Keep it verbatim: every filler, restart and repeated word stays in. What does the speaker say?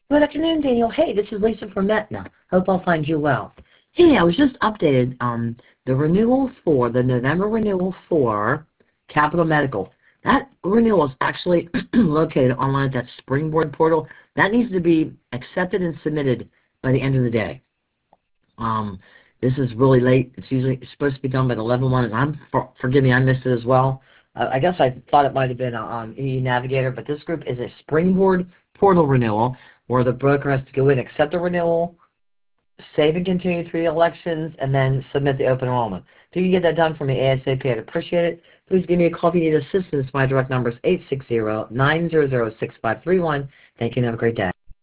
Good afternoon, Daniel. Hey, this is Lisa from Metna. Hope I'll find you well. Hey, I was just updated um the renewal for the November renewal for Capital Medical. That renewal is actually located online at that Springboard portal. That needs to be accepted and submitted by the end of the day. Um, this is really late. It's usually it's supposed to be done by the eleven one, and I'm for, forgive me, I missed it as well. Uh, I guess I thought it might have been on E Navigator, but this group is a Springboard portal renewal where the broker has to go in, accept the renewal, save and continue three elections, and then submit the open enrollment. If you can get that done for me ASAP, I'd appreciate it. Please give me a call if you need assistance. My direct number is eight six zero, nine zero zero, six five three one. Thank you and have a great day.